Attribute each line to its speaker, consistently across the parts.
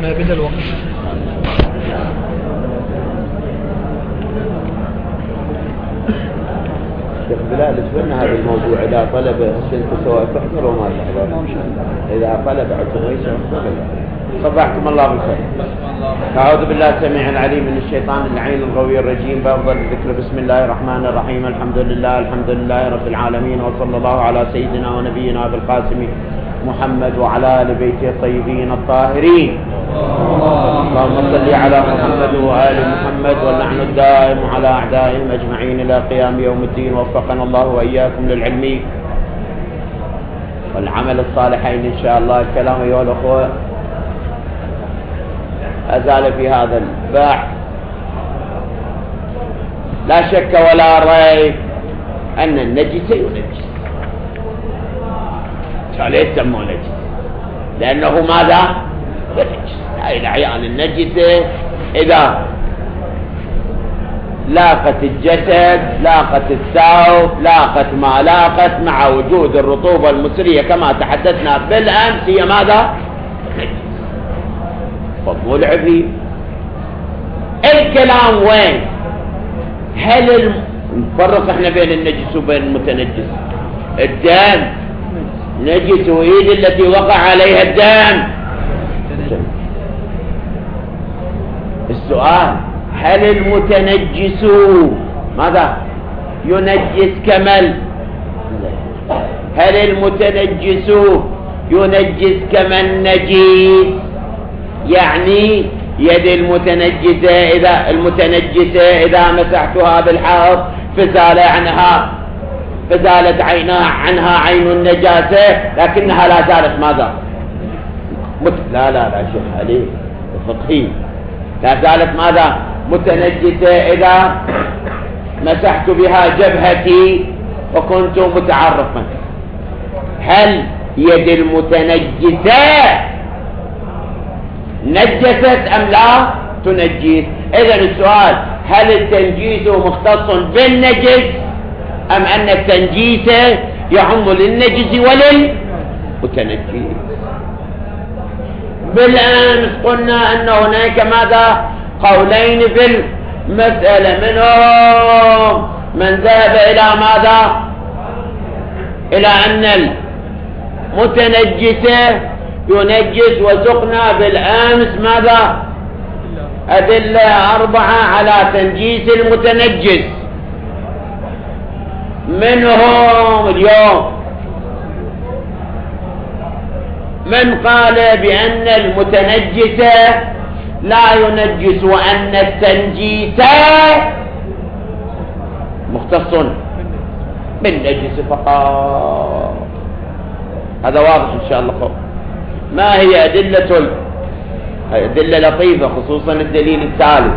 Speaker 1: ما بين الوقت.
Speaker 2: شيخ بلال اسمعنا هذا الموضوع. إذا طلب السنة سواء تحضر وما تحضر، إذا طلب عتميسة صبحكم الله بالخير. أعوذ بالله السميع العليم من الشيطان اللعين الغوي الرجيم. بأفضل الذكر بسم الله الرحمن الرحيم. الحمد لله رب العالمين، وصلى الله على سيدنا ونبينا بالقاسم محمد وعلى آل بيته الطيبين الطاهرين. اللهم صل على محمد وآل محمد، واللعن الدائم على أعدائهم أجمعين إلى قيام يوم الدين. وفقنا الله وإياكم للعلم والعمل الصالحين إن شاء الله. الكلام أيها الأخوة أزال في هذا الباع. لا شك ولا ريب أن النجس ينجس. ليش سموه نجس؟ لأنه ماذا؟ ينجس. هاي الأعيان النجسة إذا لاقت الجسد، لاقت الثوب، لاقت ما لاقت مع وجود الرطوبة المسرية كما تحدثنا بالأمس، هي ماذا؟ نجس. فمو لعبي. الكلام وين؟ هل نفرق احنا بين النجس وبين المتنجس؟ الدم نجس، وإيد التي وقع عليها الدم. السؤال: هل المتنجس ماذا؟ ينجس كمل؟ هل المتنجس ينجس كما النجيس؟ يعني يد المتنجسة إذا مسحتها بالحائط فزالت عنها عين النجاسة، لكنها لا زالت ماذا؟ لا شيخ عليه فقهي. لا زالت ماذا؟ متنجسة إذا مسحت بها جبهتي وكنت متعرفا. هل يد المتنجسة نجست أم لا تنجس؟ إذن السؤال: هل التنجيس مختص بالنجس أم أن التنجيس يعم للنجس وللمتنجس؟ بالأمس قلنا أن هناك ماذا؟ قولين في المسألة. منهم من ذهب إلى ماذا؟ إلى أن المتنجس ينجس. وسقنا بالأمس ماذا؟ أدلة 4 على تنجيس المتنجس. منهم اليوم من قال بأن المتنجس لا ينجس، وأن التنجيس مختص بالنجس فقط. هذا واضح إن شاء الله. ما هي أدلة لطيفة، خصوصا الدليل الثالث.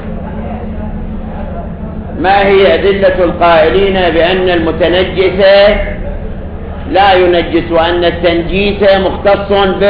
Speaker 2: ما هي أدلة القائلين بأن المتنجس لا ينجس وأن التنجيس مختص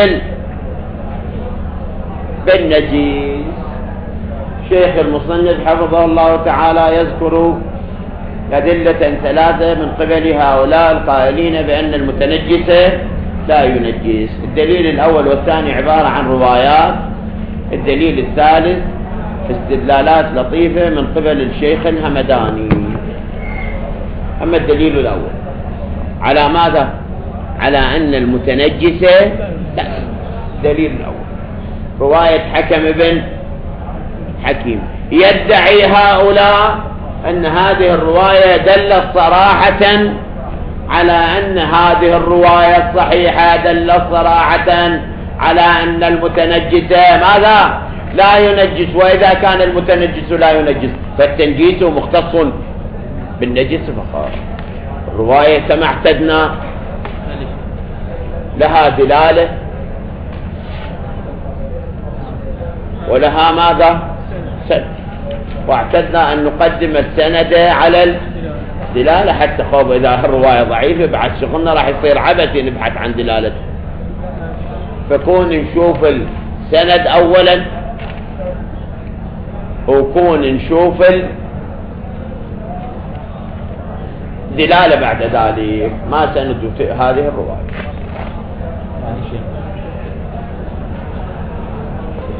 Speaker 2: بالنجيس؟ شيخ المصنف حفظه الله تعالى يذكر أدلة 3 من قبل هؤلاء القائلين بأن المتنجس لا ينجس. الدليل الأول والثاني عبارة عن روايات. الدليل الثالث استدلالات لطيفة من قبل الشيخ الهمداني. أما الدليل الأول على ماذا؟ على أن المتنجس لا. الدليل الأول رواية حكم بن حكيم. يدعي هؤلاء أن هذه الرواية دلت صراحة على أن هذه الرواية الصحيحة دلت صراحة على أن المتنجس ماذا؟ لا ينجس. وإذا كان المتنجس لا ينجس فالتنجيس مختص بالنجس فقط. الرواية كما اعتدنا لها دلالة ولها ماذا؟ سند. واعتدنا أن نقدم السند على الدلالة حتى خوف إذا الرواية ضعيفة بعد شغلنا راح يصير عبث نبحث عن دلالته. فكون نشوف السند أولا وكون نشوف الدلالة بعد ذلك. ما سند هذه الرواية.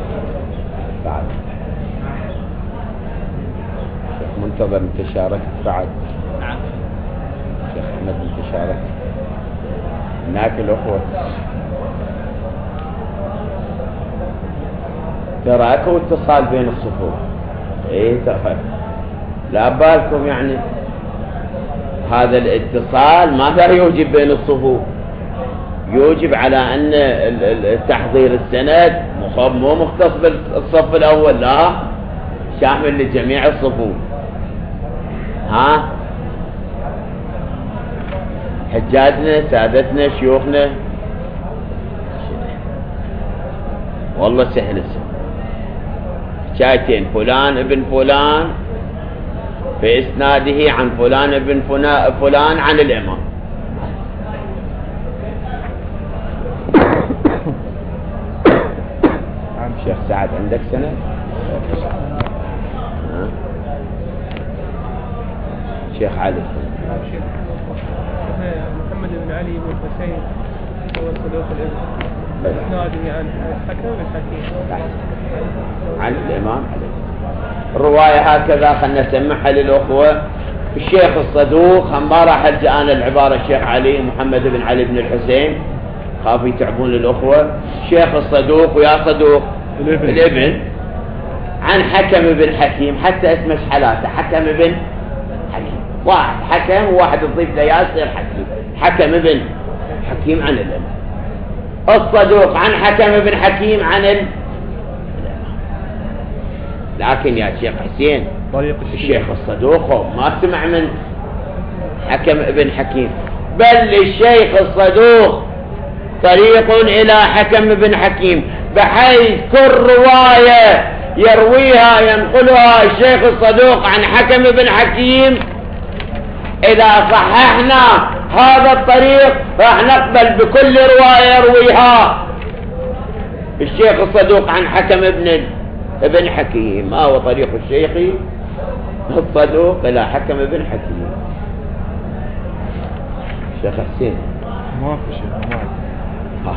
Speaker 2: منتظر انت شاركت بعد؟
Speaker 1: نعم.
Speaker 2: شيخ احمد انت شاركت هناك الاخوة؟ ترى اكو اتصال بين الصفوف. ايه ترى لا بالكم يعني هذا الاتصال ماذا يوجب بين الصفوف؟ يوجب على ان تحضير السند مو مختص بالصف الاول، لا شامل لجميع الصفوف. ها حجاجنا سادتنا شيوخنا والله سهل السهل شايتين فلان ابن فلان في اسناده عن فلان ابن فلان عن الامام. شيخ سعد عندك سنة؟ شيخ علي
Speaker 3: محمد بن علي بن الحسين هو صدوق الابن اسناده عن الحكم الحكيم
Speaker 2: عن الامام علي. الرواية هكذا خلنا نسمعها للأخوة. الشيخ الصدوق هم ما راح ألجأ أنا العبارة الشيخ علي محمد بن علي بن الحسين خافوا يتعبون للأخوة. الشيخ الصدوق ويا صدوق الابن عن حكم بن حكيم، حتى اسمه حلاته حكم بن حكيم، واحد حكم وواحد تضيف له يصير حكيم. حكم بن حكيم عن الامام. الصدوق عن حكم بن حكيم عن لكن يا شيخ حسين الشيخ الصدوق ما سمع من حكم ابن حكيم، بل الشيخ الصدوق طريق إلى حكم بن حكيم، بحيث كل رواية يرويها ينقلها الشيخ الصدوق عن حكم بن حكيم إذا صححنا هذا الطريق راح نقبل بكل رواية يرويها الشيخ الصدوق عن حكم ابن حكيم. ما هو طريق الشيخ الصدوق إلى حكم ابن حكيم. شيخ حسين
Speaker 4: ما في شيء ما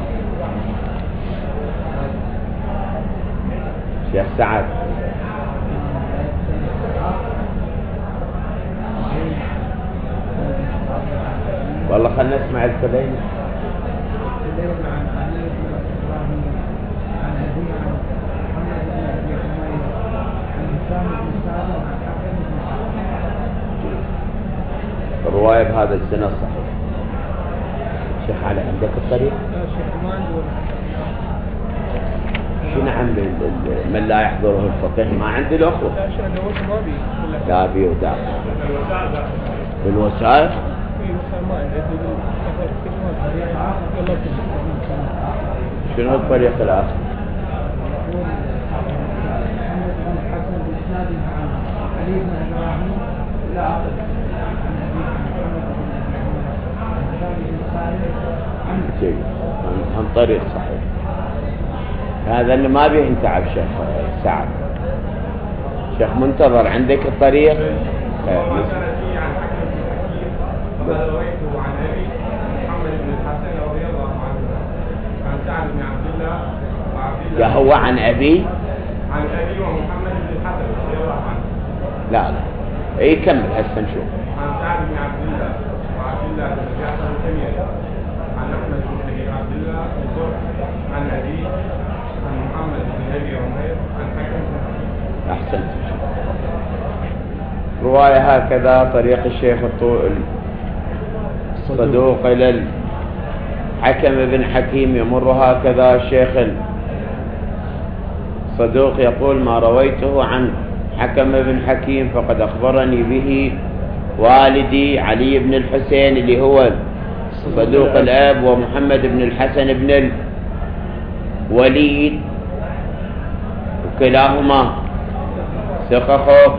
Speaker 2: شيخ سعد والله خلنا نسمع الكلام. الرواية بهذا السنة الصحيح. شيخ علي عندك الطريق؟ شو نعم من لا يحضره الفقه ما عندي الأخوة. لا بي وداع بالوسائل. شنو الطريق الآخر؟ عن طريق صحيح. هذا اللي ما بيه تعب شيخ سعد. شيخ منتظر عندك الطريق؟
Speaker 4: قال رويته عن أبي محمد بن الحسن رضي الله عنه عن سعد بن عبد الله وعبد الله.
Speaker 2: يا هو عن أبي؟
Speaker 4: عن أبي ومحمد بن الحسن رضي الله عنه.
Speaker 2: لا اي كمل هسه نشوف.
Speaker 4: عن سعد بن عبد الله وعبد الله بن جعفر الحميري عن أحمد بن عبد الله الزهري عن أبي عن محمد بن أبي عمير عن حكم بن حكيم.
Speaker 2: أحسنت. رواية هكذا طريق الشيخ الصدوق إلى الحكم بن حكيم يمر هكذا. الشيخ الصدوق يقول ما رويته عن حكم بن حكيم فقد أخبرني به والدي علي بن الحسين اللي هو صدوق الأب، ومحمد بن الحسن بن الوليد وكلاهما ثقة.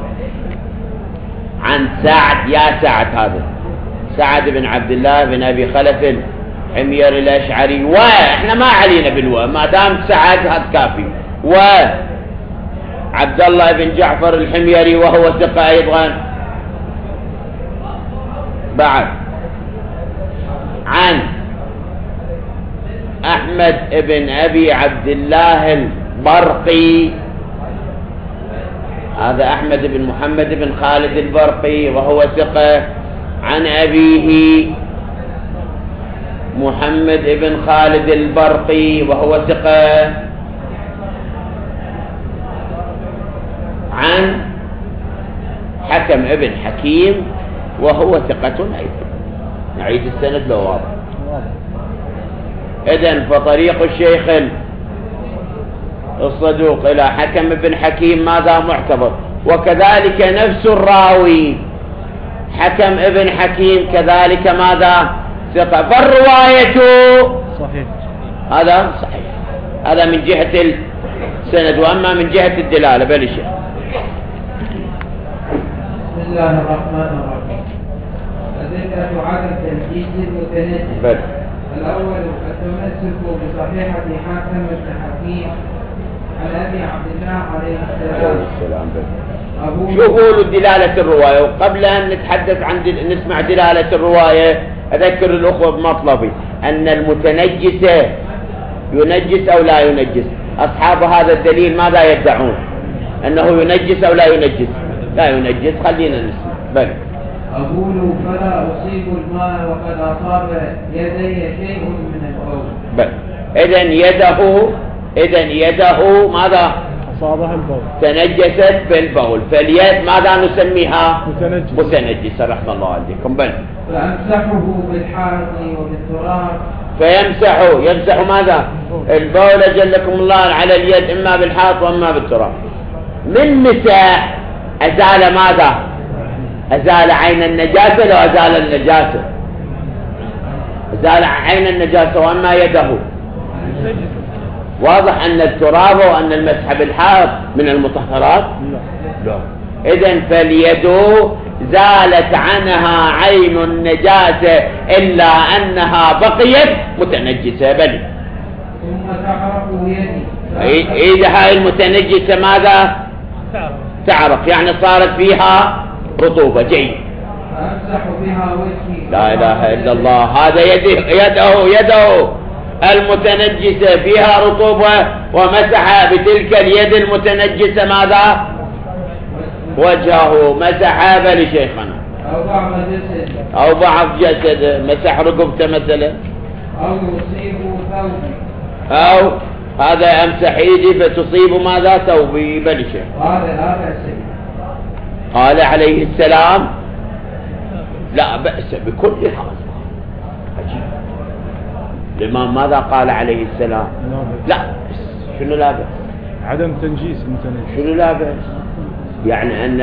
Speaker 2: عن سعد، يا سعد هذا سعد بن عبد الله بن أبي خلف الحمير الأشعري، واحنا ما علينا بالوا ما دام سعد هذا كافي. وعبد الله بن جعفر الحميري وهو ثقة أيضا. بعد عن أحمد بن أبي عبد الله البرقي هذا أحمد بن محمد بن خالد البرقي وهو ثقة. عن أبيه محمد بن خالد البرقي وهو ثقة. عن حكم ابن حكيم وهو ثقة أيضا. نعيد السند لو واضح. إذن فطريق الشيخ الصدوق إلى حكم ابن حكيم ماذا معتبر، وكذلك نفس الراوي حكم ابن حكيم كذلك ماذا ثقة، فالرواية
Speaker 3: صحيح.
Speaker 2: هذا صحيح. هذا من جهة السند. وأما من جهة الدلالة بل شيء.
Speaker 1: بسم الله الرحمن الرحيم. أدلة عدم تنجيز المتنجس. الأول التمسك بصحيحة حاكم بن حكيم عن أبي عبد الله عليه السلام.
Speaker 2: شو قولوا دلالة الرواية؟ وقبل أن نتحدث عن نسمع دلالة الرواية أذكر الأخوة بمطلبي أن المتنجس ينجس أو لا ينجس. أصحاب هذا الدليل ماذا يدعون؟ أنه ينجس أو لا ينجس؟ لا ينجس. خلينا نسمع. بل
Speaker 1: أقول فلا أصيب الماء وقد أصاب يدي شيء من البول.
Speaker 2: بل إذن يده ماذا
Speaker 3: أصابها البول
Speaker 2: تنجست بالبول، فاليد ماذا نسميها؟ متنجسة. رحمة الله عليكم. بل
Speaker 1: فأمسحه بالحائط وبالتراب.
Speaker 2: يمسح ماذا؟ البول جلكم الله على اليد إما بالحائط وإما بالتراب. من مسح أزال ماذا؟ أزال عين النجاسة. لو أزال النجاسة أزال عين النجاسة. وأما يده واضح أن التراب وأن المسح بالحائط من المطهرات. لا. إذن فاليد زالت عنها عين النجاسة إلا أنها بقيت متنجسة. بل
Speaker 1: ثم تعرف يدي.
Speaker 2: إذا هاي المتنجسة ماذا تعرف؟ يعني صارت فيها رطوبة. جيد.
Speaker 1: أمسح بها وجهي.
Speaker 2: لا إله إلا الله. هذا يده المتنجسة فيها رطوبة ومسح بتلك اليد المتنجسة ماذا؟ وجهه. مسح بل شيخنا أو بعض جسد. مسح رقبته مثلا.
Speaker 1: أو يصيب ثوبي.
Speaker 2: أو هذا أمسح ايدي فتصيب ماذا؟ ثوبي. بل شيخ. قال عليه السلام لا بأس بكل هذا. عجيب. الإمام ماذا قال عليه السلام؟ لا بأس. شنو لا بأس؟
Speaker 3: عدم تنجيس المتنجس.
Speaker 2: شنو لا بأس؟ يعني أن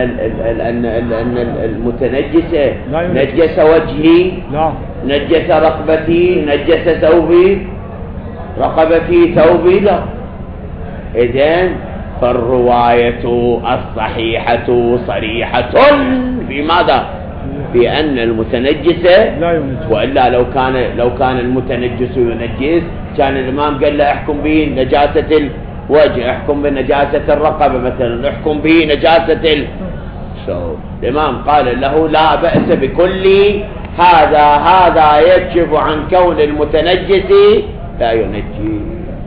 Speaker 2: المتنجسة نجس وجهي،
Speaker 3: لا
Speaker 2: نجس رقبتي، نجس ثوبي، رقبتي ثوبي، لا. إذن فالرواية الصحيحة صريحة في ماذا؟ بأن المتنجس لا ينجس. وإلا لو كان المتنجس ينجس كان الإمام قال له احكم به نجاسة الوجه، احكم بنجاسة الرقبة مثلا، احكم به نجاسة الإمام قال له لا بأس بكل هذا يكشف عن كون المتنجس لا ينجي.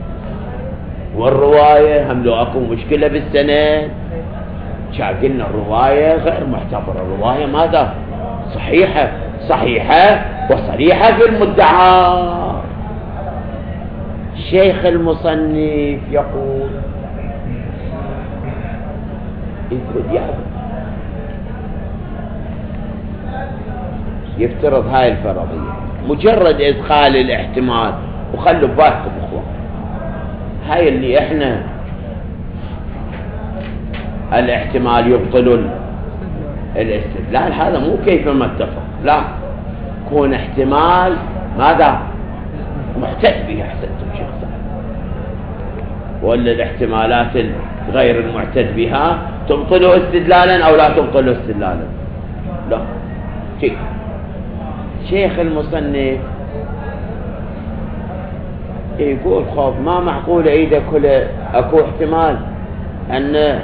Speaker 2: والرواية هم لو أكو مشكلة بالسند قلنا الرواية غير معتبرة. الرواية ماذا؟ صحيحة وصريحة في المدعى. الشيخ المصنف يقول يفترض هاي الفرضية مجرد إدخال الاحتمال. وخلوا بالكم أخوة، هاي اللي احنا الاحتمال يبطل الاستدلال، هذا مو كيفما اتفق، لا، كون احتمال ماذا محتج به. احسنتم شيخ صاحب. ولا الاحتمالات غير المعتد بها تبطله استدلالا او لا تبطله استدلالا؟ لا. شيخ المصنف يقول خوف ما معقول اذا اكو احتمال ان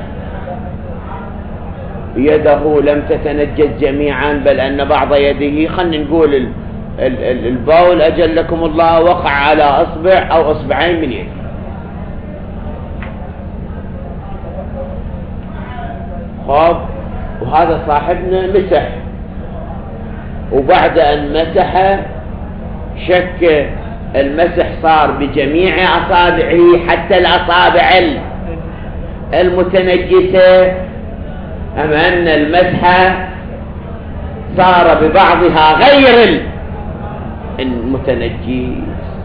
Speaker 2: يده لم تتنجس جميعا بل ان بعض يده، خلنا نقول البول اجلكم الله وقع على اصبع او اصبعين من يده، خب وهذا صاحبنا مسح، وبعد أن مسح شك المسح صار بجميع أصابعه حتى الأصابع المتنجسة، أم أن المسح صار ببعضها غير المتنجس.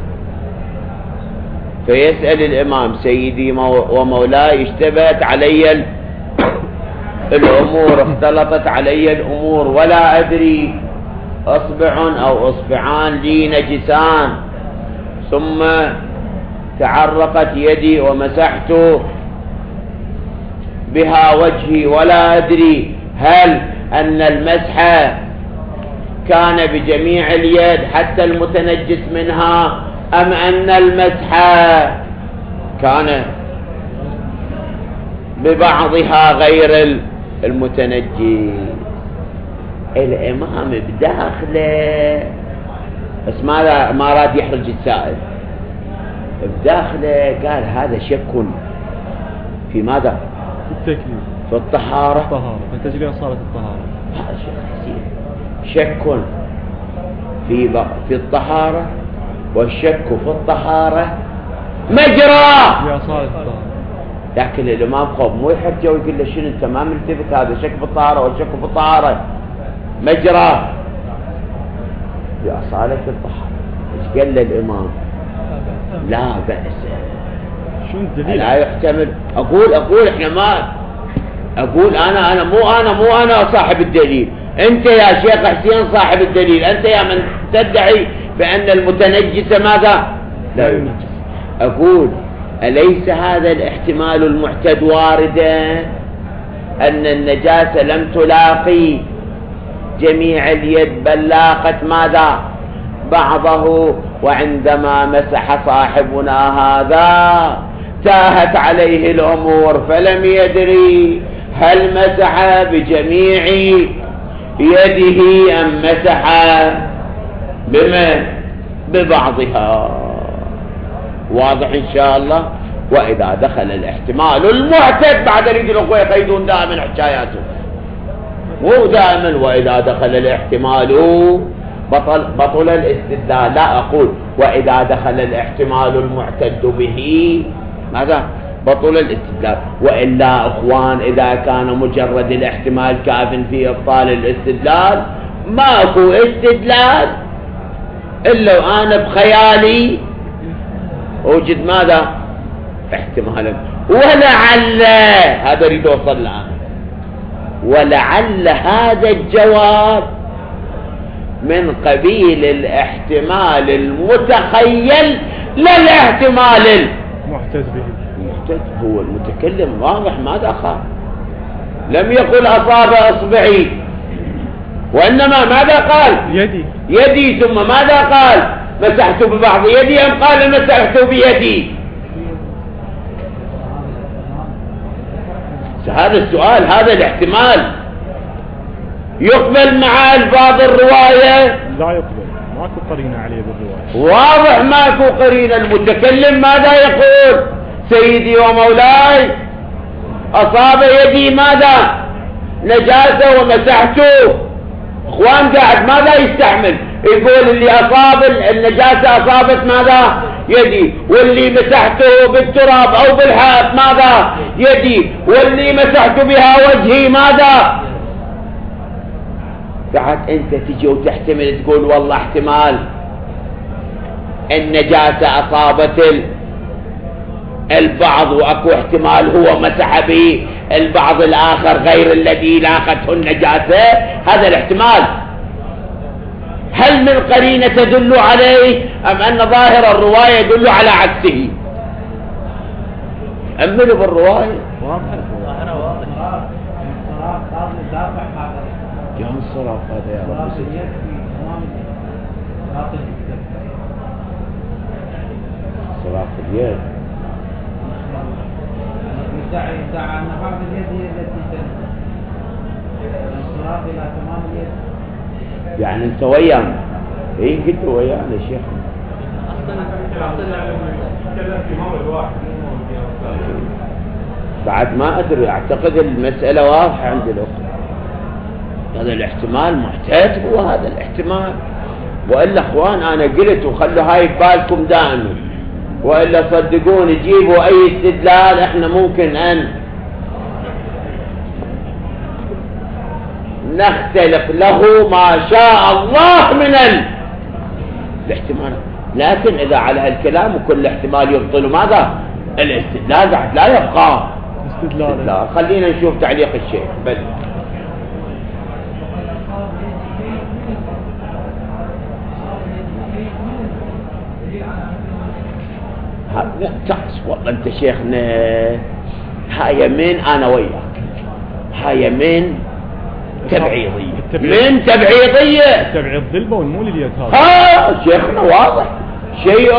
Speaker 2: فيسأل الإمام: سيدي ومولاي، اشتبهت علي الأمور، اختلطت علي الأمور، ولا أدري أصبع أو أصبعان لي نجسان، ثم تعرقت يدي ومسحت بها وجهي، ولا أدري هل أن المسح كان بجميع اليد حتى المتنجس منها، أم أن المسح كان ببعضها غير المتنجس. الإمام بداخله، بس ما راد يحرج السائل، بداخله قال هذا شك في ماذا؟
Speaker 5: في التكليف،
Speaker 2: في الطهارة،
Speaker 5: فتجري صارت الطهارة.
Speaker 2: هذا شيء حسين، شك في الطهارة، والشك في الطهارة مجرى. لكن الإمام قوم مو يحجه ويقول له شنو انت ما ملتفت، هذا شك في الطهارة والشك في الطهارة مجرى بأصالة الطهارة. ايش قال له الإمام؟ لا بأس.
Speaker 5: شو الدليل؟
Speaker 2: لا يحتمل. أقول احنا ما أقول أنا مو أنا صاحب الدليل، أنت يا شيخ حسين صاحب الدليل، أنت يا من تدعي بأن المتنجس ماذا؟ لا ينجس. أقول أليس هذا الاحتمال المعتد واردا، أن النجاسة لم تلاقي جميع اليد بل لاقت ماذا؟ بعضه، وعندما مسح صاحبنا هذا تاهت عليه الأمور فلم يدري هل مسح بجميع يده أم مسح ببعضها. واضح إن شاء الله. وإذا دخل الاحتمال المعتد، بعد يريد الأخوة يقيدون دائما حكاياته، مو دائما وإذا دخل الاحتمال بطل الاستدلال. لا، أقول وإذا دخل الاحتمال المعتد به ماذا؟ بطل الاستدلال. وإلا أخوان، إذا كان مجرد الاحتمال كاف في إبطال الاستدلال، ماكو استدلال إلا وأنا بخيالي أوجد ماذا؟ احتمالا. ولعل هذا يريد أوصل الآن، ولعل هذا الجواب من قبيل الاحتمال المتخيل لا الاحتمال
Speaker 5: المعتد به.
Speaker 2: المعتد هو المتكلم واضح ماذا قال، لم يقل أصاب أصبعي، وإنما ماذا قال؟ يدي. ثم ماذا قال؟ مسحت ببعض يدي أم قال مسحت بيدي؟ هذا السؤال، هذا الاحتمال يقبل مع ألفاظ الرواية؟
Speaker 5: لا يقبل، ماكو قرينة عليه بالرواية.
Speaker 2: واضح ماكو قرينة. المتكلم ماذا يقول؟ سيدي ومولاي أصاب يدي ماذا؟ نجاسة ومسحته. اخوان قاعد ماذا يستحمل؟ يقول اللي أصاب النجاسة أصابت ماذا؟ يدي، واللي مسحته بالتراب أو بالحائط ماذا؟ يدي، واللي مسحت بها وجهي ماذا؟ قاعد أنت تجي وتحتمل تقول والله احتمال النجاسة أصابت البعض، وأكو احتمال هو مسح به البعض الآخر غير الذي لاقته النجاسة. هذا الاحتمال هل من قرينة تدل عليه، أم أن ظاهر الرواية يدل على عكسه؟ أمنوا بالرواية. يا انصراف هذا يا رب. انصراف اليد
Speaker 1: يدعي أن بعض اليد هي التي تنزل الانصراف إلى تمام اليد.
Speaker 2: يعني انت ويانا؟ ايه قلت ويانا يا شيخ. بعد ما أدري، أعتقد المسألة واضحة عند الأخوة. هذا الاحتمال محتاج، هو هذا الاحتمال. وإلا أخوان أنا قلت وخلوا هاي ببالكم دائما، وإلا صدقوني جيبوا أي استدلال إحنا ممكن أن نختلق له ما شاء الله من الاحتمال. لكن إذا على هالكلام وكل احتمال يبطل ماذا؟ الاستدلال بعد لا يبقى استدلال. خلينا نشوف تعليق الشيخ. بل تعس والله أنت شيخنا، هاي من أنا وياك، هاي من تبعيضية، من تبعيضية،
Speaker 5: تبعيض ذلبة والمول اليد.
Speaker 2: ها شيخنا واضح شيء.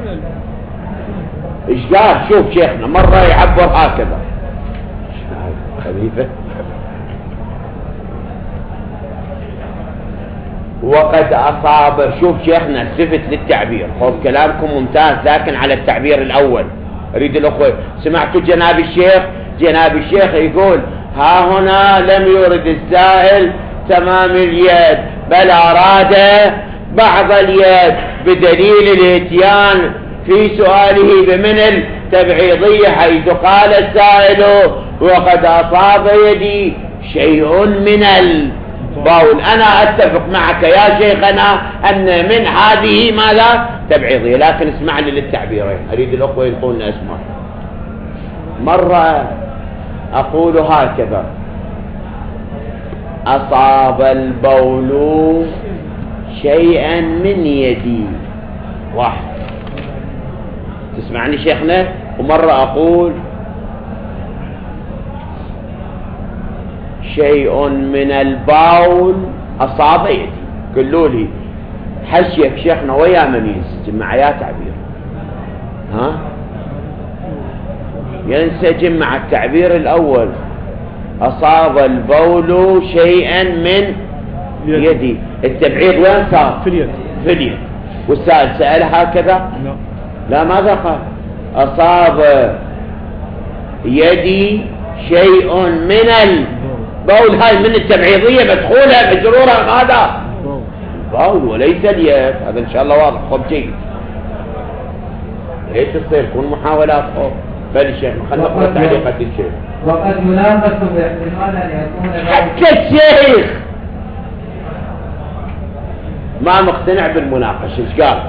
Speaker 2: ايش قال؟ شوف شيخنا مرة يعبر هكذا خليفة، وقد أصاب. شوف شيخنا التفت للتعبير، خذ كلامكم ممتاز، لكن على التعبير الأول أريد الأخوة. سمعتوا جناب الشيخ؟ جناب الشيخ يقول ها هنا لم يرد السائل تمام اليد، بل أراد بعض اليد، بدليل الاتيان في سؤاله بمن التبعيضية، حيث قال السائل وقد أصاب يدي شيء من البول. أنا أتفق معك يا شيخنا أن من هذه ماذا؟ تبعيضية. لكن اسمعني للتعبيرين، أريد الأخوة يلقون أسمع. مرة أقول هكذا: أصاب البول شيئا من يدي، واحد، تسمعني شيخنا. ومرة أقول شيء من البول أصاب يدي. قلوا لي حشيك شيخنا ويا منيس مع يا تعبير، ها ينسجم مع التعبير الأول. أصاب البول شيئا من يدي، التبعيض وين صار؟
Speaker 5: في اليد.
Speaker 2: في اليد. والسائل سأل هكذا؟ لا ماذا قال؟ أصاب يدي شيء من البول. هاي من التبعيضية مدخولة مجرورة ماذا؟ البول وليس اليد. هذا إن شاء الله واضح. خب جيد، ليش تصير كون محاولات خب. فالشيخ خلنا نقرأ تعليقات الشيخ.
Speaker 1: وقد يناقش باحتمال أن يكون
Speaker 2: حتى الشيخ ما مقتنع بالمناقشة. ايش قال؟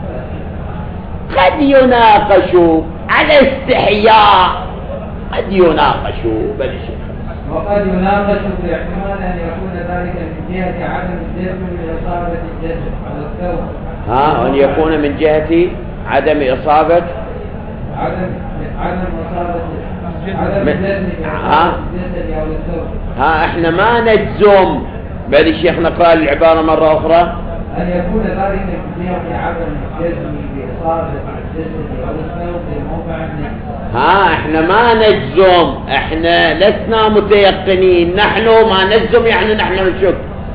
Speaker 2: قد يناقشوا على استحياء، قد يناقشوا بالشيخ.
Speaker 1: وقد يناقش باحتمال أن يكون ذلك من جهة عدم الجزم بإصابة الجسد على الثوب.
Speaker 2: أن يكون من جهة عدم إصابة
Speaker 1: عدم إصابة عدم الجزم بالجسد أو الثوب.
Speaker 2: احنا ما نجزم. بل الشيخ نقرأ العبارة مرة أخرى:
Speaker 1: أن يكون ذلك من جهة عدم الجزم بإصابة الجسد أو الثوب في موقع النجس.
Speaker 2: احنا ما نجزم، احنا لسنا متيقنين. نحن ما نجزم يعني نحن نشك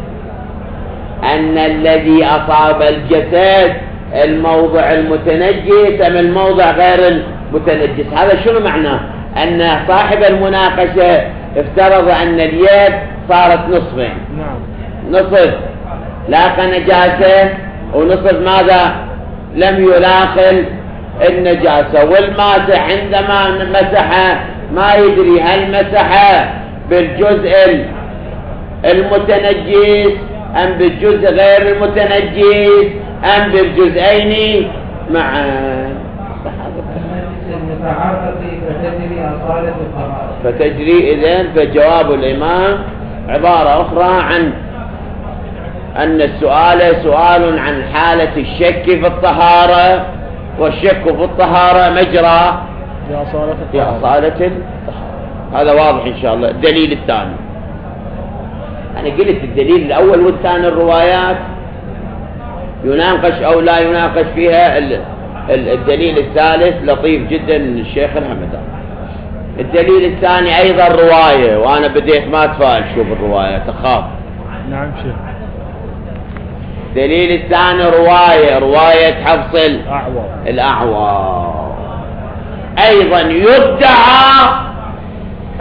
Speaker 2: أن الذي أصاب الجسد الموضع المتنجس أم الموضع غير المتنجس. هذا شنو معناه؟ أن صاحب المناقشة افترض أن اليد صارت نصفين. نصف لاقى نجاسة، ونصف ماذا؟ لم يلاقي النجاسة. والماسح عندما مسح ما يدري هل مسح بالجزء المتنجس أم بالجزء غير المتنجس أم بالجزئين معا. فتجري إذن. فجواب الإمام عبارة أخرى عن أن السؤال سؤال عن حالة الشك في الطهارة، والشك في الطهارة مجرى بأصالة الطهارة. هذا واضح إن شاء الله. الدليل الثاني، أنا قلت الدليل الأول والثاني الروايات يناقش أو لا يناقش فيها. الدليل الثالث لطيف جدا الشيخ الحمدان. الدليل الثاني أيضا رواية، وأنا بديت ما أتفائل شوف الرواية تخاف.
Speaker 5: نعم شيخ.
Speaker 2: الدليل الثاني رواية حفص الأعور أيضا يدعى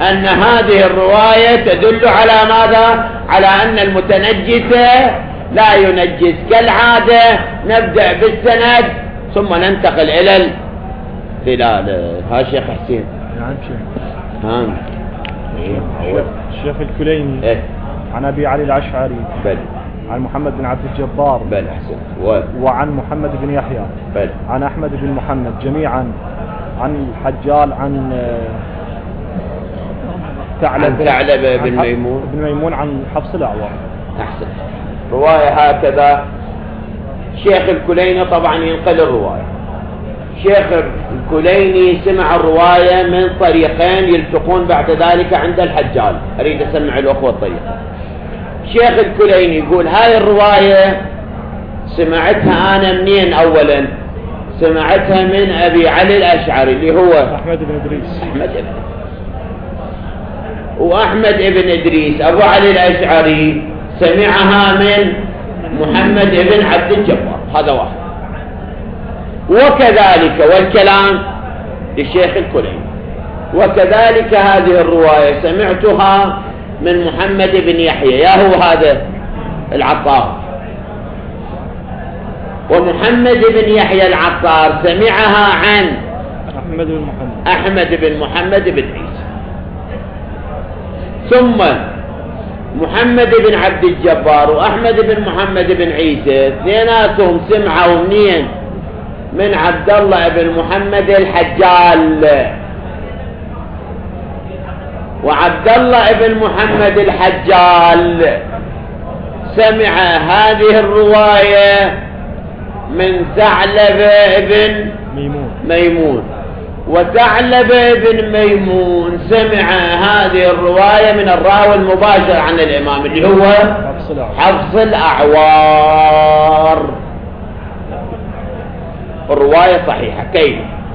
Speaker 2: أن هذه الرواية تدل على ماذا؟ على أن المتنجس لا ينجس كالعادة. نبدأ بالسند ثم ننتقل إلى الدلالة. ها شيخ حسين.
Speaker 5: نعم شيخ.
Speaker 2: ها
Speaker 5: الشيخ الكليني
Speaker 2: إيه؟
Speaker 5: عن أبي علي الأشعري
Speaker 2: بل
Speaker 5: عن محمد بن عبد الجبار
Speaker 2: بل أحسن
Speaker 5: وعن محمد بن يحيى
Speaker 2: بل
Speaker 5: عن أحمد بن محمد جميعا عن الحجال عن
Speaker 2: ثعلبة بن ميمون
Speaker 5: عن حفص الأعور.
Speaker 2: أحسن. رواية هكذا. شيخ الكليني طبعا ينقل الرواية. شيخ الكليني سمع الرواية من طريقين يلتقون بعد ذلك عند الحجال. أريد أسمع الأخوة الطريقة. شيخ الكليني يقول هاي الرواية سمعتها أنا منين؟ أولا سمعتها من أبي علي الأشعري اللي هو
Speaker 5: أحمد بن إدريس.
Speaker 2: وأحمد بن إدريس أبو علي الأشعري سمعها من محمد بن عبد الجبار. هذا واحد. وكذلك والكلام للشيخ الكليني. وكذلك هذه الرواية سمعتها من محمد بن يحيى يا هو هذا العطار. ومحمد بن يحيى العطار سمعها عن أحمد بن محمد بن عيسى. ثم محمد بن عبد الجبار وأحمد بن محمد بن عيسى اثنيناتهم سمعوا منين؟ من عبد الله بن محمد الحجال. وعبد الله بن محمد الحجال سمع هذه الرواية من ثعلبة بن ميمون. وثعلبة بن ميمون سمع هذه الرواية من الراوي المباشر عن الإمام اللي هو حفص الأعوار. الرواية صحيحة. كيف؟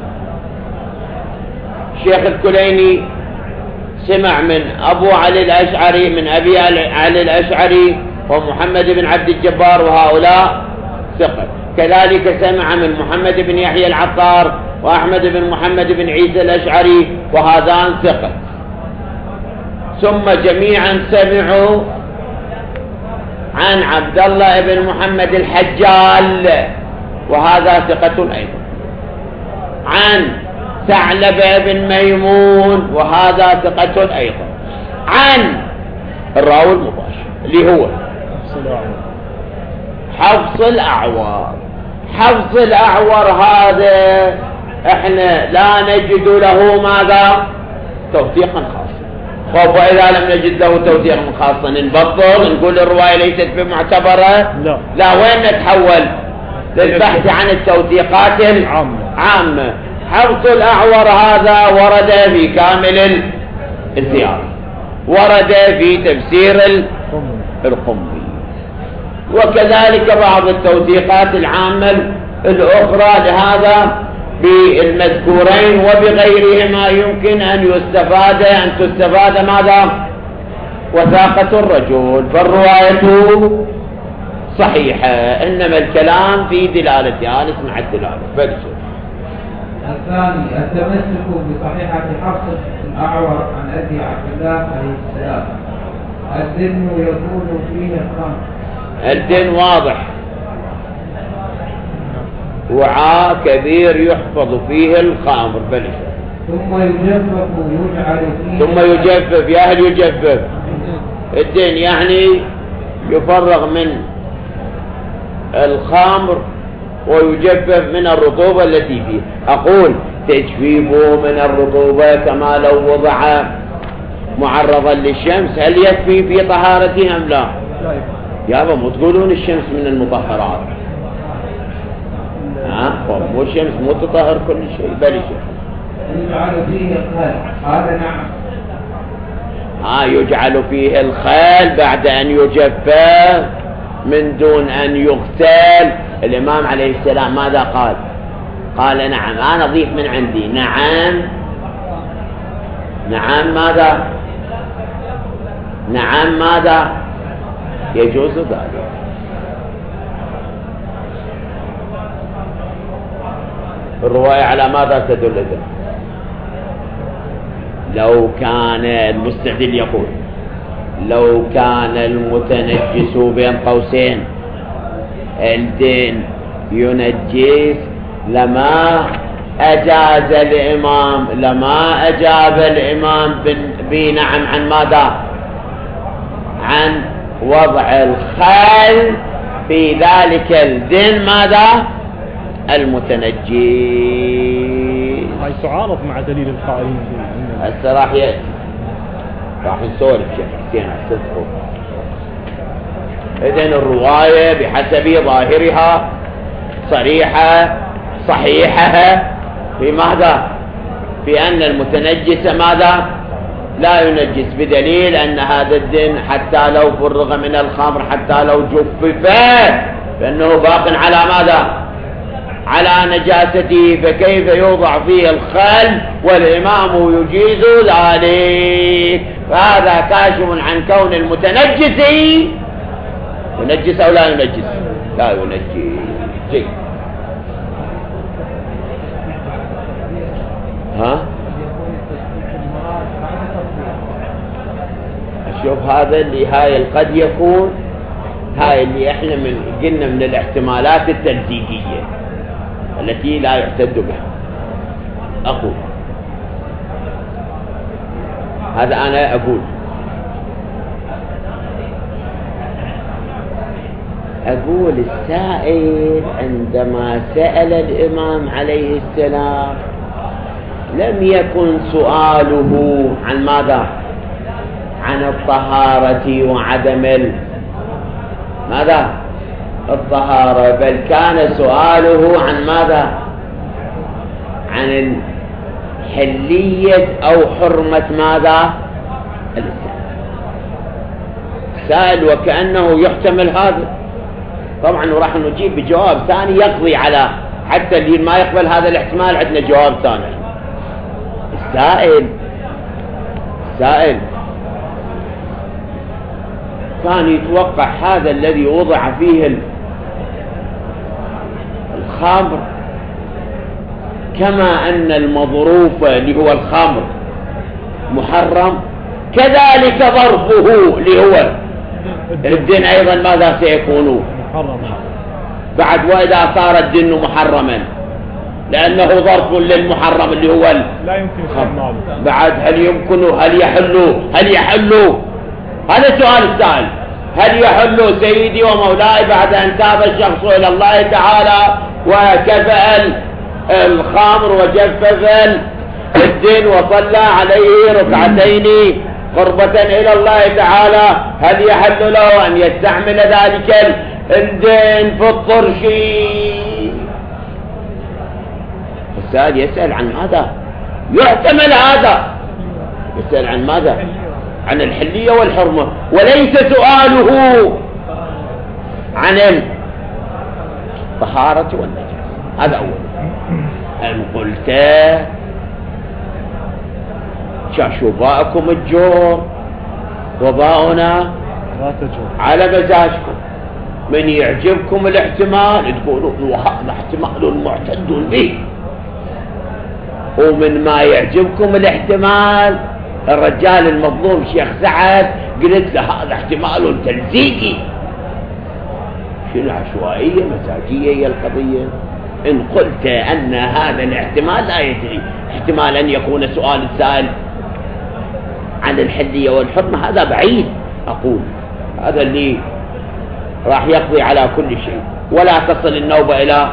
Speaker 2: شيخ الكليني سمع من أبو علي الأشعري من أبي علي الأشعري ومحمد بن عبد الجبار وهؤلاء ثقة. كذلك سمع من محمد بن يحيى العطار وأحمد بن محمد بن عيسى الأشعري وهذان ثقة. ثم جميعا سمعوا عن عبد الله بن محمد الحجال وهذا ثقة أيضا. عن ثعلبة بن ميمون وهذا ثقة أيضا. عن الراوي المباشر اللي هو حفص الأعور. حفص الأعور هذا احنا لا نجد له ماذا؟ توثيقا خاصا. وإذا لم نجد له توثيقا خاصا نبطل نقول الرواية ليست بمعتبرة؟ لا. وين نتحول؟ للبحث عن التوثيقات العامة. حفص الأعور هذا ورد في كامل الزيارة، ورد في تفسير القمي، وكذلك بعض التوثيقات العامة الأخرى لهذا بالمذكورين وبغيرهما يمكن أن تستفاد ماذا؟ وثاقة الرجل. فالرواية صحيحة، إنما الكلام في دلالتها. نسمع الدلالة.
Speaker 1: الثاني التمسك بصحيحة حفص الأعور عن أبي عبد الله عليه السلام. الدين يكون فيه الخمر.
Speaker 2: الدين واضح، وعاء كبير يحفظ فيه الخمر.
Speaker 1: ثم يجفف ويجعل فيه.
Speaker 2: ثم يجفف. يا هل يجفف الدين يعني يفرغ من الخمر ويجفف من الرطوبة التي فيه. أقول تجفيفه من الرطوبة كما لو وضع معرضا للشمس هل يكفي في طهارته أم لا؟ يابا مو تقولون الشمس من المطهرات. مو الشمس مو تطهر كل شيء. بل
Speaker 1: يجعل فيه الخل. هذا نعم.
Speaker 2: يجعل فيه الخل بعد أن يجفف من دون أن يغسل. الإمام عليه السلام ماذا قال؟ قال نعم. أنا أضيف من عندي نعم. نعم ماذا؟ نعم ماذا؟ يجوز ذلك. الرواية على ماذا تدل؟ لو كان المستدل يقول لو كان المتنجس بين قوسين الدين ينجس لما أجاز الإمام لما أجاب الإمام بنعم عن ماذا؟ عن وضع الخل في ذلك الدين ماذا؟ المتنجس.
Speaker 5: هاي تعارض مع دليل القائلين
Speaker 2: هسه راح يأتي راح نسولف شيخ حسين أحسنكم. إذن الرواية بحسب ظاهرها صريحة صحيحة في ماذا؟ بأن المتنجس ماذا؟ لا ينجس، بدليل أن هذا الدين حتى لو فرغ من الخمر حتى لو جفف فإنه باق على ماذا؟ على نجاسته، فكيف يوضع فيه الخل والإمام يجيز ذلك؟ فهذا كاشف عن كون المتنجس ينجس أو لا ينجس؟ لا ينجس. جيد. ها؟ شوف هذا اللي هاي قد يكون هاي اللي احنا قلنا من الاحتمالات التلزيقية التي لا يعتد بها. أقول هذا أنا أقول السائل عندما سأل الإمام عليه السلام لم يكن سؤاله عن ماذا؟ عن الطهارة وعدم ماذا؟ الطهارة، بل كان سؤاله عن ماذا؟ عن الحلية أو حرمة ماذا؟ الإسلام. سائل وكأنه يحتمل هذا. طبعا وراح نجيب بجواب ثاني يقضي على حتى اللي ما يقبل هذا الاحتمال. عندنا جواب ثاني. السائل كان يتوقع هذا الذي وضع فيه الخمر كما أن المظروف اللي هو الخمر محرم كذلك ظرفه اللي هو الدين أيضا ماذا سيكون محرم بعد، وإذا صار الدين محرما لأنه ظرف للمحرم اللي هو
Speaker 5: لا يمكن استعماله
Speaker 2: بعد. هل يحل هذا سؤال السائل. هل يحل سيدي ومولاي بعد أن تاب الشخص إلى الله تعالى وكفأ الخمر وجفف الدين وصلى عليه ركعتين قربة إلى الله تعالى، هل يحل له أن يستعمل ذلك الدين في الطرش؟ السائل يسأل عن ماذا؟ يحتمل هذا. يسأل عن ماذا؟ عن الحلية والحرمة، وليس سؤاله عن الطهارة والنجاسة. هذا أول. أن قلت شاشوباءكم الجور وباؤنا على مزاجكم، من يعجبكم الاحتمال تقولون هذا احتمال معتد به، ومن ما يعجبكم الاحتمال الرجال المظلوم شيخ سعد قلت له هذا احتمال تلزيقي. شنو عشوائية مزاجية هي القضية؟ إن قلت أن هذا الاحتمال لا يجري، احتمال أن يكون سؤال السائل عن الحلية والحرمة هذا بعيد. أقول هذا اللي راح يقضي على كل شيء ولا تصل النوبة إلى.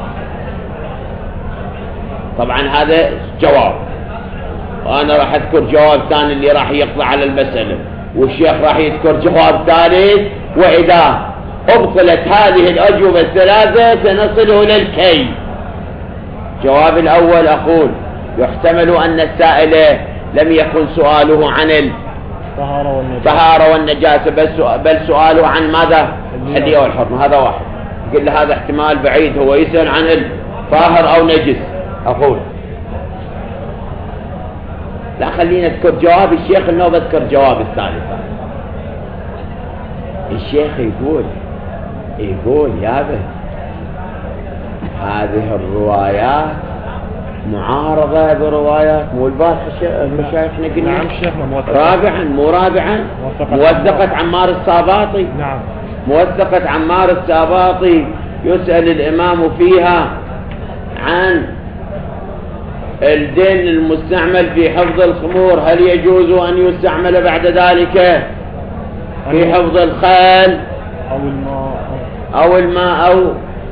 Speaker 2: طبعا هذا جواب، وأنا راح أذكر جواب ثاني اللي راح يقضي على المسألة، والشيخ راح يذكر جواب ثالث. وإذا أبطلت هذه الأجوبة الثلاثة سنصل إلى الكي. جواب الأول أقول يحتمل أن السائل لم يكن سؤاله عن الطهارة والنجاسة بل سؤاله عن ماذا؟ الحلية والحرمة. هذا واحد. قل له هذا احتمال بعيد، هو يسأل عن الطاهر أو نجس. أقول لا، خلينا نذكر جواب الشيخ إنه بذكر جواب الثالث. الشيخ يقول يا به هذه الروايات معارضة بروايات مو البارحة مشايخنا قلنا.
Speaker 5: نعم شيخنا
Speaker 2: رابعا موثقة عمار الساباطي.
Speaker 5: نعم
Speaker 2: موثقة عمار الساباطي يسأل الإمام فيها عن الدين المستعمل في حفظ الخمور هل يجوز أن يستعمل بعد ذلك في حفظ الخل أو الماء أو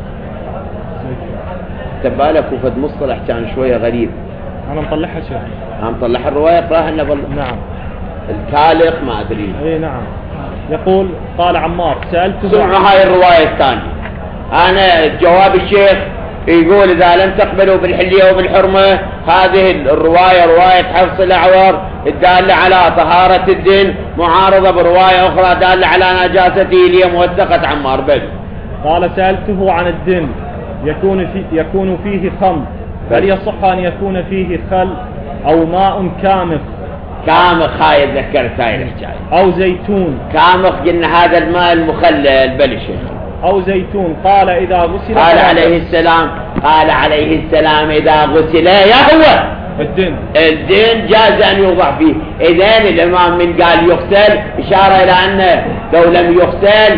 Speaker 2: تبالك وفد مصطلح كان شوية غريب.
Speaker 5: أنا مطلعها شيخ.
Speaker 2: مطلع الرواية اقراها لنا.
Speaker 5: نعم.
Speaker 2: التالق ما أدري.
Speaker 5: اي نعم. يقول قال عمار سألته.
Speaker 2: سمعوا هاي الرواية الثانية. أنا جواب الشيخ يقول إذا لم تقبلوا بالحلية وبالحرمة هذه الرواية رواية حفص الأعور الدالة على طهارة الدين معارضة برواية أخرى دالة على نجاسته اللي موثقة عمار بل.
Speaker 5: قال سألته عن الدين يكون فيه خمر هل يصح أن يكون فيه خل أو ماء كامخ
Speaker 2: هاي ذكرت هاي الحكاية.
Speaker 5: أو زيتون
Speaker 2: كامخ قلنا هذا الماء المخلل بلشه.
Speaker 5: أو زيتون. قال إذا غسل
Speaker 2: قال عليه السلام إذا غسل يهوى الدين جاز أن يوضع فيه. إذن الإمام من قال يغسل إشارة إلى أنه لو لم يغسل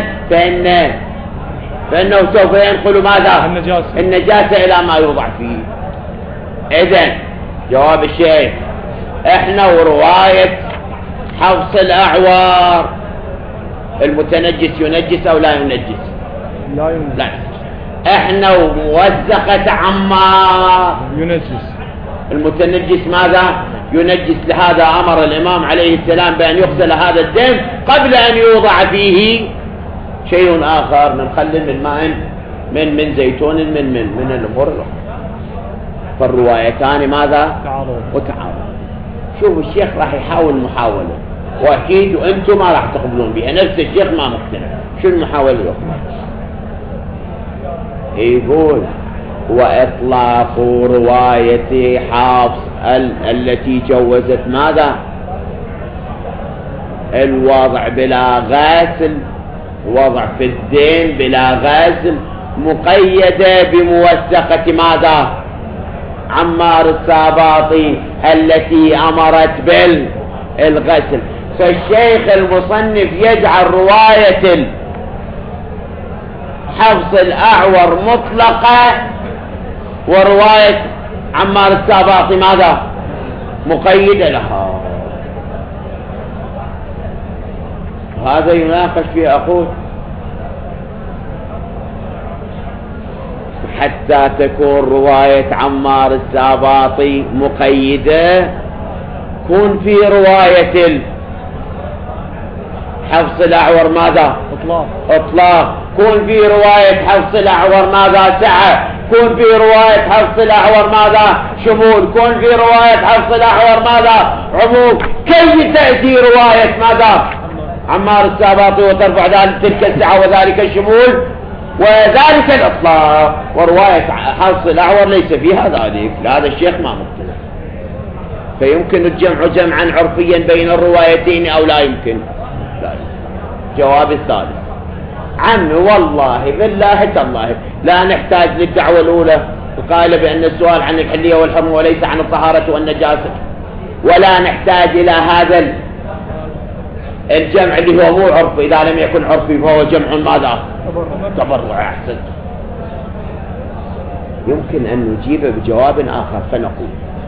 Speaker 2: فإنه سوف ينقل ماذا النجاسة إلى ما يوضع فيه. إذن جواب الشيخ إحنا ورواية حفص الأعوار المتنجس ينجس أو لا ينجس؟ لا. إحنا وموثقة عمار
Speaker 5: ينجس.
Speaker 2: المتنجس ماذا ينجس. لهذا أمر الإمام عليه السلام بأن يغسل هذا الدم قبل أن يوضع فيه شيء آخر من خل من ماء من زيتون من الأمور الأخرى. فالروايتان ماذا وتعارض. شوف الشيخ راح يحاول محاولة وأكيد وأنتم ما راح تقبلون بها. نفس الشيخ ما مقتنع. شو المحاولة الأخرى؟ يقول وإطلاق رواية حفص التي جوزت ماذا الوضع بلا غسل وضع في الدين بلا غسل مقيدة بموثقة ماذا عمار الساباطي التي أمرت بالغسل. فالشيخ المصنف يجعل رواية حفص الأعور مطلقة ورواية عمار الساباطي ماذا مقيدة لها. هذا يناقش فيه أقول حتى تكون رواية عمار الساباطي مقيدة كون في رواية حفص الأعور ماذا إطلاق. كون في رواية حفص الأعور ماذا سعة. كون في رواية حفص الأعور ماذا شمول. كون في رواية حفص الأعور ماذا عموم. كيف تأتي رواية ماذا عمار الساباطي وترفع ذلك تلك السعة وذلك الشمول وذلك الإطلاق ورواية حفص الأعور ليس فيها ذلك. هذا الشيخ ما مقتنع. فيمكن الجمع جمعا عرفيا بين الروايتين أو لا يمكن؟ لا. جواب الثالث عمي والله بالله تالله لا نحتاج للدعوة الأولى وقال بأن السؤال عن الحلية والحرمة وليس عن الطهارة والنجاسة ولا نحتاج إلى هذا الجمع اللي هو مو عرف. إذا لم يكن عرفي فهو جمع ماذا تبرع. أحسن. يمكن أن نجيب بجواب آخر فنقول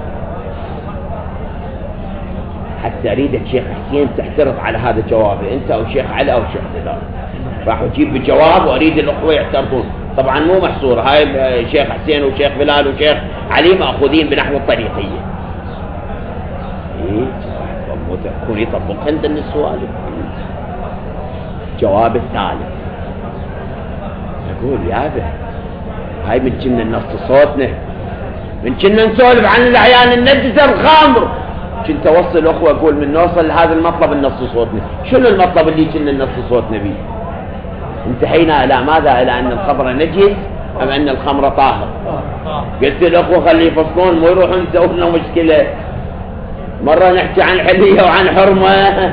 Speaker 2: حتى أريدك شيخ حسين تحترض على هذا الجواب أنت أو شيخ علي أو شيخ بلال راح أجيب بجواب وأريد الأخوة يحترضون. طبعا مو محصور هاي شيخ حسين وشيخ بلال وشيخ علي مأخوذين بنحو الطريقية. كون يطبق عندنا السؤال. جواب الثالث يقول يا به هاي من كنا نص صوتنا من كنا نسولف عن الأعيان النجسة الخمر كنت أوصل أخوة أقول من نوصل لهذا المطلب النص صوتنا. شنو المطلب اللي كنا نص صوتنا به؟ انتهينا إلى ماذا؟ إلى أن الخمر نجس أم أن الخمر طاهر؟ قلت الأخوة خلي يفصلون مو يروحون يسوون لنا مشكلة. مرة نحكي عن حلية وعن حرمة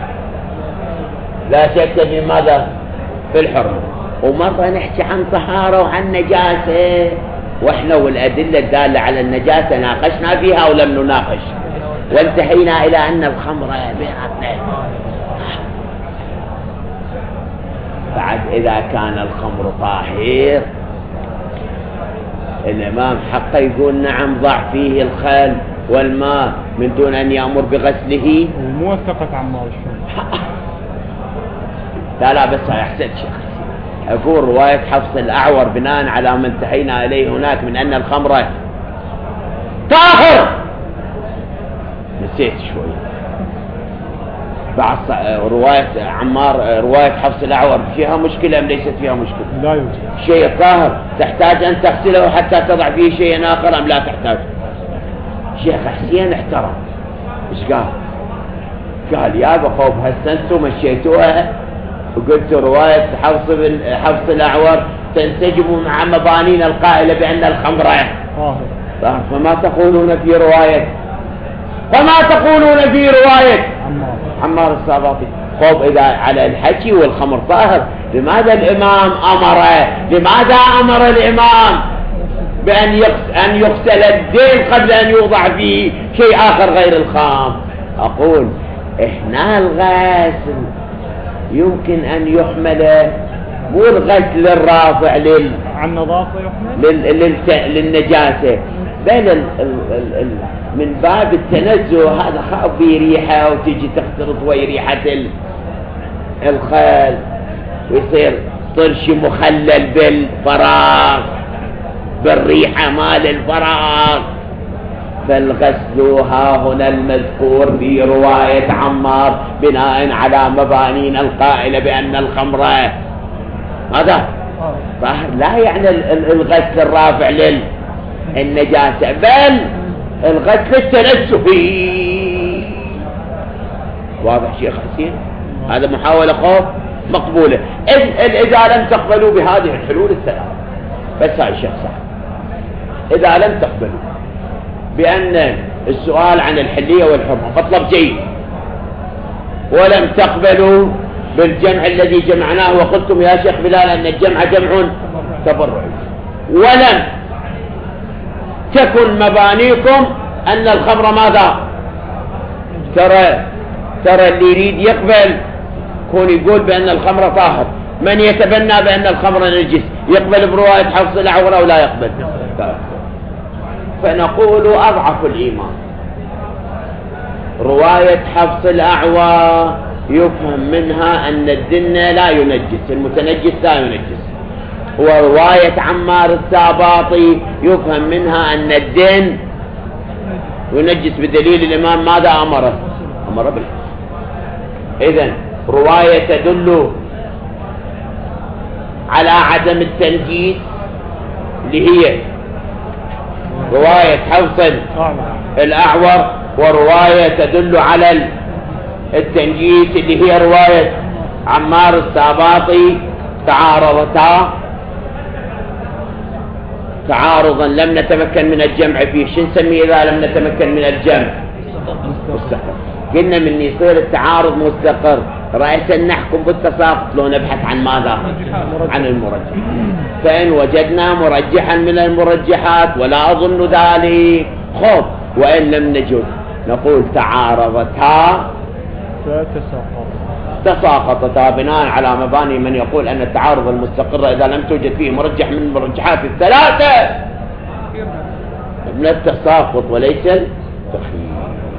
Speaker 2: لا شك في ماذا في الحرمة ومرة نحكي عن طهارة وعن نجاسة واحنا والأدلة الدالة على النجاسة ناقشنا فيها ولم نناقش، وانتهينا إلى أن الخمر بها اثنين. بعد إذا كان الخمر طاهر الإمام حقه يقول نعم ضع فيه الخل والماء من دون أن يأمر بغسله.
Speaker 5: وموثقة عمار
Speaker 2: لا بس أحسن شيء أقول رواية حفص الأعور بناء على ما انتهينا إليه هناك من أن الخمر طاهر. نسيت شوي بعض رواية عمار، رواية حفص الأعور فيها مشكلة أم ليست فيها مشكلة؟
Speaker 5: لا يوجد
Speaker 2: شيء طاهر تحتاج أن تغسله حتى تضع فيه شيء آخر أم لا تحتاج؟ شيخ حسين احترم إيش قال يا بخوف هسنتوا مشيتوها وقلت رواية حفص الأعور تنسجم مع مبانين القائلة بأن الخمر طاهر، فما تقولون في رواية عمار الساباطي؟ خوف إذا على الحكي والخمر طاهر لماذا أمر الإمام بأن يغسل الدين قبل أن يوضع فيه شيء آخر غير الخام؟ أقول إحنا الغسل يمكن أن يحمل مو الغسل الرافع
Speaker 5: عن نظافة يحمل
Speaker 2: للنجاسة، بل من باب التنزه. هذا خاف به ريحة وتجي تختلط ويا ريحة الخل ويصير طرش مخلل بالفراغ بالريحة مال الفراغ. فالغسل ها هنا المذكور في رواية عمار بناء على مبانين القائلة بأن الخمر هذا لا يعني الغسل الرافع للنجاسة، بل الغسل التنزهي. واضح شيخ حسين؟ هذا محاولة خوف مقبولة إذا لم تقبلوا بهذه الحلول الثلاث. بس هاي الشيخ صح، إذا لم تقبلوا بأن السؤال عن الحلية والحرمة مطلب جيد، ولم تقبلوا بالجمع الذي جمعناه وقلتم يا شيخ بلال أن الجمع جمع تبرعي، ولم تكن مبانيكم أن الخمر ماذا؟ ترى اللي يريد يقبل كون يقول بأن الخمر طاهر، من يتبنى بأن الخمر نجس يقبل برواية حفص الأعور أو لا يقبل؟ فنقول أضعف الإيمان رواية حفص الأعور يفهم منها أن الدن لا ينجس، المتنجس لا ينجس، ورواية عمار الساباطي يفهم منها أن الدن ينجس بدليل الإمام ماذا أمر بالحفظ. إذن رواية تدل على عدم التنجيس اللي هي رواية حفص الأعور، ورواية تدل على التنجيس اللي هي رواية عمار الساباطي تعارضتا تعارضا لم نتمكن من الجمع فيه. شو نسميه إذا لم نتمكن من الجمع؟ مستقر. قلنا من يصير التعارض مستقر رأيت أن نحكم بالتساقط لو نبحث عن ماذا؟ عن المرجح. فإن وجدنا مرجحا من المرجحات ولا أظن ذلك خب، وإن لم نجد نقول تعارضتا تساقطتا بناء على مباني من يقول أن التعارض المستقر إذا لم توجد فيه مرجح من المرجحات الثلاثة من التساقط وليس التخيير.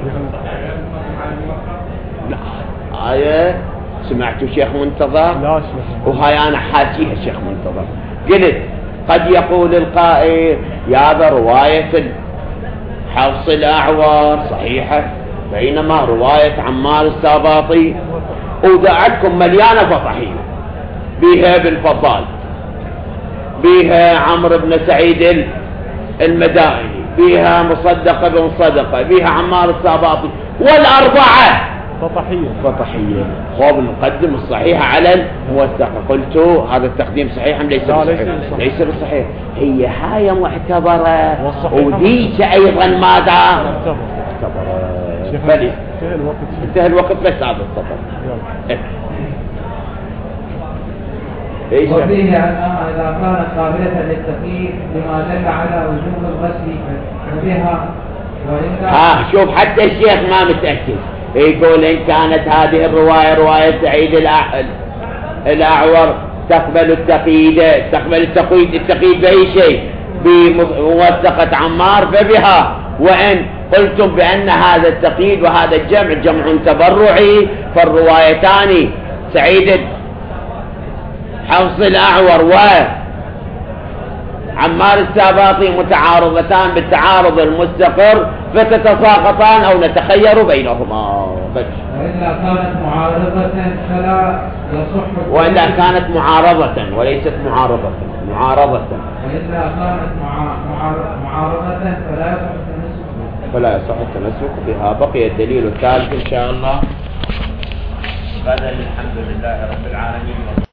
Speaker 2: لا آية سمعتوا شيخ منتظر؟
Speaker 5: لا شيخ.
Speaker 2: وهاي أنا حاجيها شيخ منتظر. قلت قد يقول القائل يا ذا رواية حفص الأعور صحيحة، بينما رواية عمار الساباطي أودعتكم مليانة فضحية بها بن فضال، بها عمرو بن سعيد المدائني، بها مصدق بن صدقة، بها عمار الساباطي، والأربعة فضحية. خوب نقدم الصحيحة على الموثقة. قلت هذا التقديم صحيح أم ليس بصحيح؟ ليس بصحيح. هي هاي معتبرة وديك أيضا ماذا؟ معتبرة. انتهى الوقت بس هذا السطر.
Speaker 1: وفيه أنها إذا كانت قابلة للتقييد بما دل على وجوب الغسل فبها، وإلا
Speaker 2: شوف حتى الشيخ ما متأكد، يقول إن كانت هذه الرواية رواية سعيد الأعور تقبل التقييد بأي شيء بموثقة عمار فبها، وإن قلتم بأن هذا التقييد وهذا الجمع جمع تبرعي فالروايتان سعيد حفص الأعور وعمار الساباطي متعارضتان بالتعارض المستقر فتتساقطان أو نتخير بينهما.
Speaker 1: وإلا كانت معارضة فلا يصح،
Speaker 2: وإلا كانت معارضة وليست معارضة.
Speaker 1: وإلا كانت معارضة
Speaker 2: فلا يصح التمسك بها. بقي الدليل الثالث إن شاء الله غدا. الحمد لله رب العالمين.